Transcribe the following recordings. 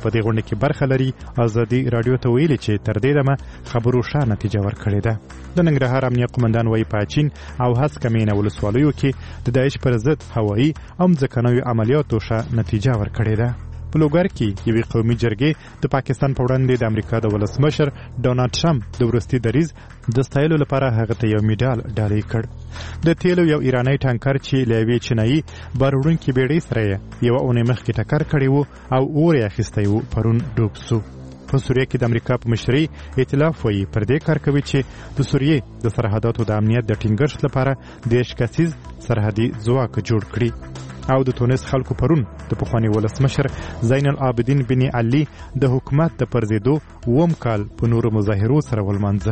په دې غونډه کې برخه لري ازادي رادیو ته ویلي چې تر دې دمه خبرو ښه نتیجه ورکړې ده. د ننګرهار امنیه قومندان وایي په چین او هسکمینه ولسوالیو کې د داعش پر ضد هوایي او ځمکنیو عملیاتو ښه نتیجه ورکړې ده. په لوګر کې یوې قومي جرګې د پاکستان په وړاندې د امریکا د ولسمشر ډونالډ ټرمپ د وروستي دریځ د ستایلو لپاره هغه ته یو میډال ډالۍ کړ. د تیلو یو ایرانی ټانکر چې له یوې چینایي بار وړونکې بیړۍ سره یوه اونۍ مخکې ټکر کړی و او اور یې اخیستی و پرون ډوب سو. په سوریه کې د امریکا په مشرۍ ائتلاف وایي پر دې کار کوي چې د سوریې د سرحداتو د امنیت د ټینګښت لپاره 10 کسیز سرحدي ځواک جوړ کړي. او د تونس خلکو پرون د پخواني ولسمشر زین العابدین بن علي د حکومت د پرځېدو اووم کال په نورو مظاهرو سره ولمانځه.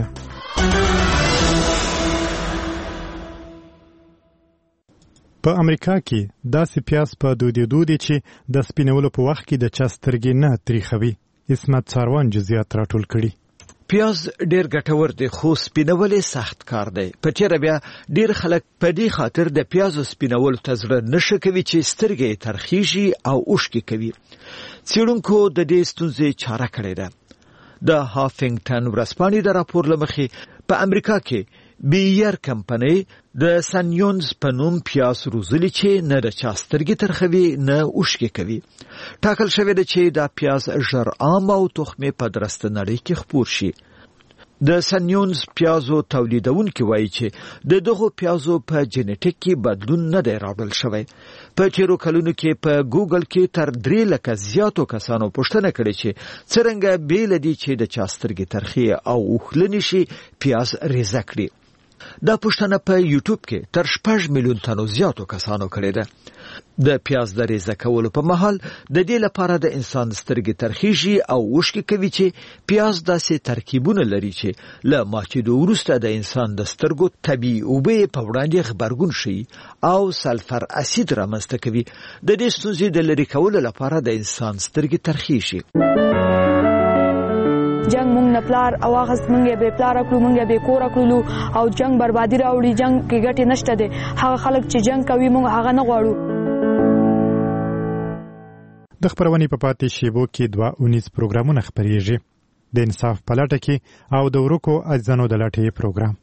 په امریکا کې داسې پیاز په دودېدو دي چې د سپینولو په وخت کې د چا سترګې نه تریخوي. اسمت څاروان جزئیات راټول کړي. پیاز ډیر ګټور دی خو سپینول سخت کار دی. په چیرې بیا ډیر خلک په دې خاطر د پیازو سپینول ته زړه نشي کوي چې سترګې ترخیږي او اوښکې کوي. څېړونکو د دې ستونزې چاره کړې ده. د هافینګټن ورځپاڼې د راپور لمخې په امریکا کې بییر کمپنۍ د سانیونز په نوم پیاز روزلي چې نه د چا سترګې ترخوي نه اوښکې کوي. ټاکل شوی دی چې دا پیاز ژر عام او تخمې په درسته نړۍ کې خپور شي. د سانیونز پیازو تولیدونکي وایي چې د دغو پیازو په جنټیک کې بدلون نه دی راوړل شوی. په تیرو کلونو کې په ګوګل کې تر 3 لکه زیاتو کسانو پوښتنه کړې چې څرنګه بیل دي چې د چا سترګې ترخي او اوښلنې شي پیاز ریزه کړي. دا پوښتنه په یوټیوب کې تر 6 میلیون تنو زیاتو کسانو کړې ده. د پیاز د ریزه کولو په مهال د دې لپاره د انسان سترګې ترخیږي او اوښکې کوي چې پیاز داسې ترکیبونه لري چې له ماتېدو وروسته د انسان د سترګو طبیعي اوبه په وړاندې غبرګون شي او سلفر اسید رامنځته کوي. د دې ستونزې د لرې کولو لپاره د انسان سترګې ترخیږي. جنگ مونږ نه پلار او هغه مونږ به پلار کړو مونږ به کور کړو او جنگ بربادي راوړي. جنگ کې ګټه نشته ده. هغه خلک چې جنگ کوي مونږ هغه نه غواړو. د خبرونې په پاتې شیبو کې 2 پروګرامونه خبرېږي. د انصاف په لټه کې او د ورکو اجزانو د لټې پروګرام.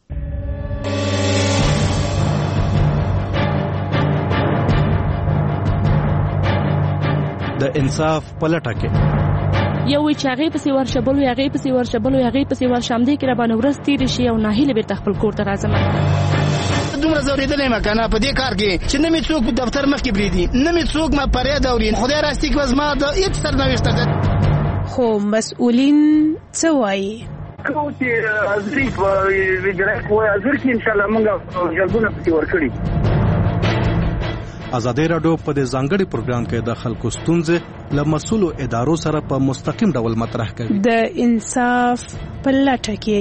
د انصاف په لټه کې یو وی چې هغه پسې ورشبلو هغه پسې ورشم دې کې را باندې ورس تیر شي او ناهیله به تخپل کور ته راځم. دومره زوریدلې مکنه په دې کار کې چې نه می څوک دفتر مخ کې بریدي نه می څوک ما پرې دورین خدای راستي کې وزما د هیڅ سرنوشت ده. خو مسؤلین څه وایي؟ کوتي ازري ویګره کوی ازر کې ان شاء الله موږ جلبونه پکې ورکړي. ازادي رادیو په دې ځانګړي پروګرام کې د خلکو ستونزې له مسؤلو ادارو سره په مستقیم ډول مطرح کوي. د انصاف په لټه کې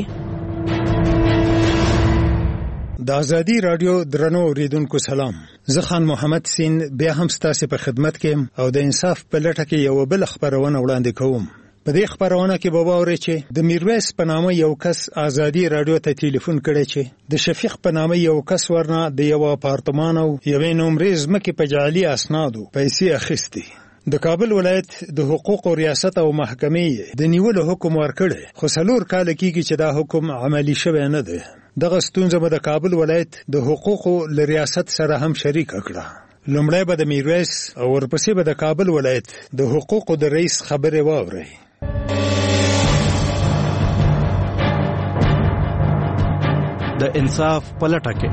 د ازادي رادیو درنو اوریدونکو سلام. زه خان محمد سین بیا هم ستاسو په خدمت کې او د انصاف په لټه کې یو بل خبرونه وړاندې کوم. په دې خبرونه کې به واورئ چې د میرویس په نامه یو کس ازادي رادیو ته ټلیفون کړی چې د شفیق په نامه یو کس ورنه د یو اپارتمان او یوې نومرې ځمکې په جعلي اسنادو پیسې اخیستې. د کابل ولایت د حقوقو ریاست او محکمې د نیولو حکم ورکړی خو 4 کال کېږي چې دا حکم عملی شوی نه دی. دغه ستونزه به د کابل ولایت د حقوقو ریاست سره هم شریک کړه. لومړی به د میرویس او ورپسې به د کابل ولایت د حقوقو د رئیس خبرې واوري. د انصاف په لټه کې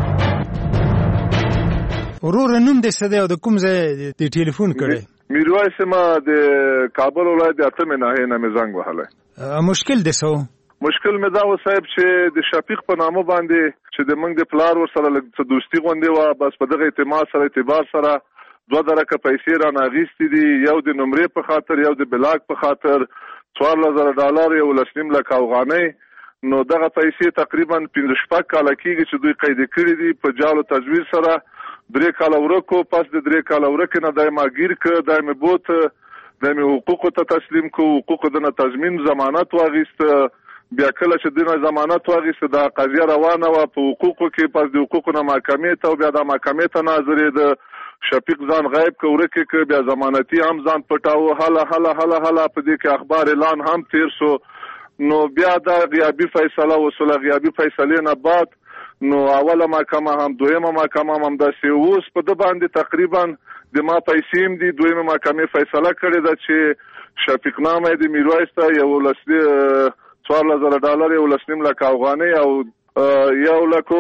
ورور نوم دې څه دی او د کوم ځای د ټلیفون کړی؟ میرویس ما د کابل ولایت د اتمه ناحیه نه زنګ وهله. مشکل دې څه؟ مشکل مې دا و صاحب چې د شفیق په نامه باندې چې د موږ د پلار ور سره لږ دوستي غونډه و بس په دغه اعتماد سره اعتبار سره 2 درکه پیسې را ناغېستې دي. یو د نمرې په خاطر یو د بلاک په خاطر $14,000 یو 1.5 لک افغانۍ. نو دغه پیسې تقریبا 15 کال کېږي چې دوی قید کړې دي په جالو تجویز سره. 3 کال ورکو پس د 3 کال ورکه نه دای ما گیر ک دای مې بوت دای مې حقوق ته تسلیم کو حقوق دنه تضمین ضمانت واغیست. بیا کله چې دنه ضمانت واغیست د قضیه روانه و په حقوقو کې پس د حقوقو نه محکمې ته او بیا د محکمې ته ناظرې د شفیق ځان غایب کورکه ک بیا ضمانتي هم ځان پټاو هله په دې کې اخبار اعلان هم تیر سو نو بیا دا غیابی فیصله وسوله غیابی فیصله نه بعد نو اوله محکمه هم دویمه محکمه هم د سیوس په د باندې تقریبا د ما پیسې دي دویمه محکمه فیصله کړې ده چې شفیق نامه د میرویس ته یو لسلی $14,000 یو لسنیم لک افغانۍ او یو لکو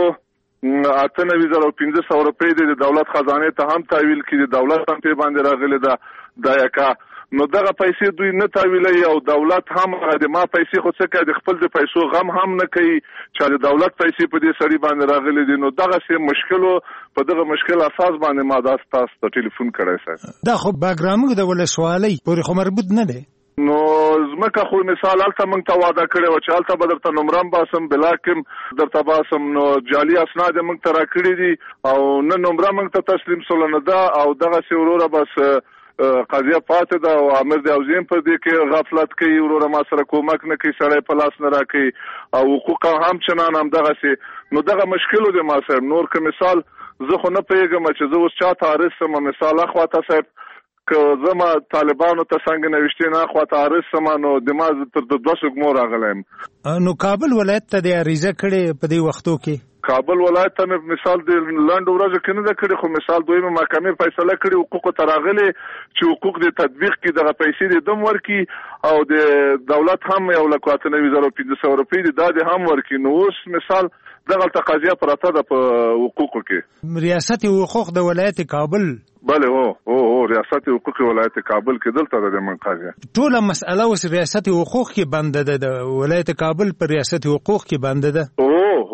98,500 روپۍ د دولت خزانه ته هم تحویل کړي دولت هم په باندې راغلي ده د یکا نو دغه پیسې دوی نه تحویلوي او دولت هم د ما پیسې خو څه کوي د خپل د پیسو غم هم نه کوي چې د دولت پیسې په دې سړي باندې راغلي دي نو دغه څه مشکل په دغه مشکل اساس باندې ما تاسو ته ټلیفون کړی سر دا خو باګرامو د ولسوالۍ پورې خو مربوط نه دی نو زمکه خو مثال الته موږ ته وعده کړی و چې الته به درته نمرم باسم بلاکم درته باسم نو جعلي اسناد موږ ته راکړي دي او نه نمره موږ ته تسلیم سول نه ده او دغه سی وروره بس قضیه پاتې ده او امر د اوزیم په دې کې غفلت کوي وروره ما سره کومک نه کوي سړی په لاس نه راکوي او حقوق هم چنان هم دغه سی نو دغه مشکل دی ما صاحب نور که مثال زه خو نه پوهېږم چې زه اوس چاته عارض سم مثال اخواته صاحب که زما طالبانو ته څنګه نوشتې نه اخواته عارض سم نو د ما تر 2 سګمو راغلی یم نو کابل ولایت ته د عریضه کړې په دې وختو کې کابل ولایت ته مثال د لنډ ورځو کې نه ده کړې خو مثال دویمه محکمې فیصله کړې حقوقو ته راغلي چې حقوق د تطبیق کې دغه پیسې د دم ورکي او د دولت هم یو لک 98,500 روپۍ دي دا د هم ورکي نو اوس مثال دغه تقاضا پراته ده په حقوقو کې ریاست حقوق د ولایت کابل بله او ریاست حقوق ولایت کابل کې دلته د منقاضه ټول مسأله اوس ریاست حقوق کې بنده ده د ولایت کابل پر ریاست حقوق کې بنده ده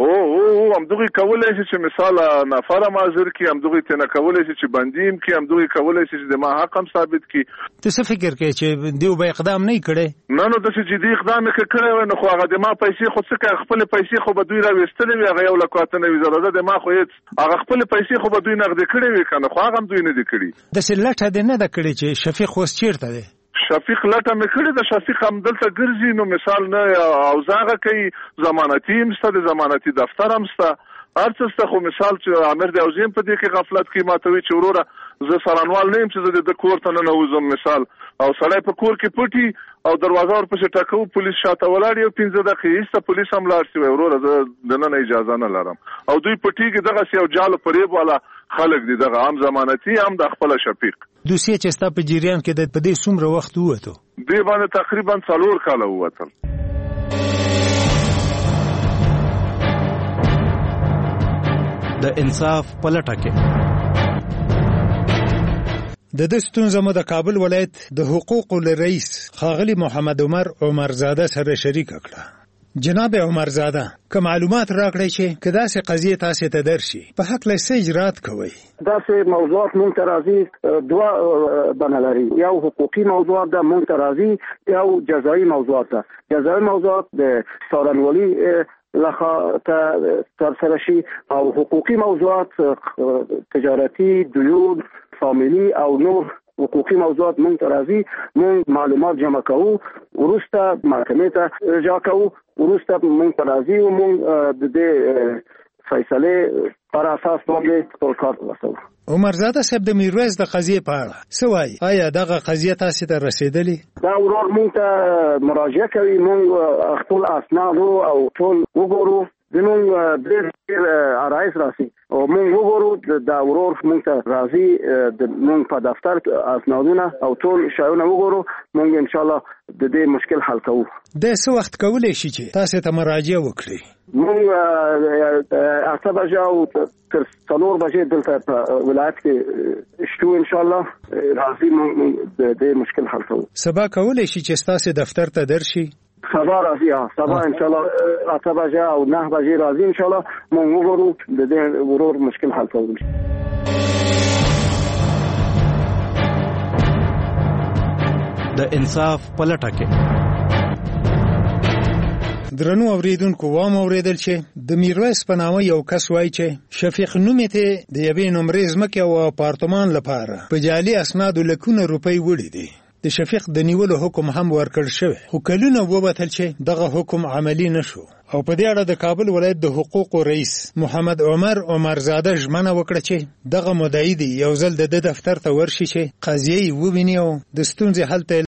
هم دوی کولای شي چې مثال نفر مازر کی هم دوی ته نه کولای شي چې بندیم کی هم دوی کولای شي چې د ما حق هم ثابت کی ته څه فکر کوي چې دیو به اقدام نه کړي نه د څه جدي اقدام کړي نو خو هغه د ما پیسې خو څه خپل پیسې خو به دوی راوستلې وي هغه یو لکواته نه وزره د ما خو هغه خپل پیسې خو به دوی نقد کړي وي کنه خو هغه دوی نه دي کړي د سلټه د نه د کړي چې شفیق وس چیرته دی شفیق لټه مې کړې د شفیق هم دلته ګرځي نو مثال نه او زاغه کوي ضمانتي همسته د ضمانتي دفتر همسته ارڅسته خو مثال چې امر د اوزیم په دې کې غفلت کوي ماتوي چې وروره زه سرانوال نه يم چې د کور ته نه وزم مثال او سړی په کور کې پټي او دروازه ورپسې ټکو پولیس شاته ولاړ یو 15 دقیقې ایسته پولیس هم لاړ شي وروره زه د نن اجازه نه لرم او دوی پټیږي دغه سی او جالو پریب والا خلک دي دغه هم ضمانتي هم د خپل شفیق دوسیه چې ستا په جریان کې د پدې څومره وخت وته دی باندې تقریبا 4 کال وته د انصاف پلټه کې د ستونزه مو د کابل ولایت د حقوقو رئیس خاغلی محمد عمرزاده سره شریک کړه جناب عمرزاده که معلومات راکړئ چې کدا سه قضیه تاسو ته درشي په حق له سې اجرات کوي دا سه موضوعات منترازی دوا بنلري یو حقوقي موضوع ده منترازی یو جزایی موضوع ده جزایی موضوع د څارنوالي لخوا ترسره شي او حقوقي موضوعات تجارتی دیون فامیلی او نور حقوقي موضوعات منترازی مون معلومات جمع کوو ورسته محکمې ته ارجاع کوو ورسته منترازی و مون د فیصله پر اساس باندې خپل کار وکړو عمرزاده صاحب د میرویس د قضیه په اړه څه وایي آیا دغه قضیه تاسو ته رسیدلې دا ورور مونږ ته مراجعه کوي مونږ خپل اسناد او ټول وګورو دنو ډېر عرایز راسي او مونږ وګورو دا ورور مونږ ته راځي د مونږ په دفتر اسنادونه او ټول شایونه وګورو مونږ ان شاء الله د دې مشکل حل کوو د څه وخت کولای شي چې تاسو ته مراجعه وکړي مونږ 8 بجې او تر 4 بجې دلته په ولایت کې شتو ان شاء الله راځي مونږ د دې مشکل حل کوو سبا کولای شي چې تاسو دفتر ته درشي سبا راځي سبا ان شاء الله 8 بجې او 9 بجې راځي ان شاء الله مونږ وګورو د دې ورور مشکل حل کوو د انصاف پلټه کې درنو اوریدونکو وام اوریدل چې د میرویس په نامه یو کس وایي چې شفیق نومې ته د یوې نمرې ځمکې او اپارتمان لپاره په جعلي اسنادو لکونه روپۍ وړي دي د شفیق د نیولو حکم هم ورکړ شوی خو کلونه وبتل چې دغه حکم عملی نشو او په دې اړه د کابل ولایت د حقوقو رئیس محمد عمرزاده ژمنه وکړه چې دغه مدعي یو ځل د دفتر ته ورشي چې قضیه وویني او د ستونزې حل ته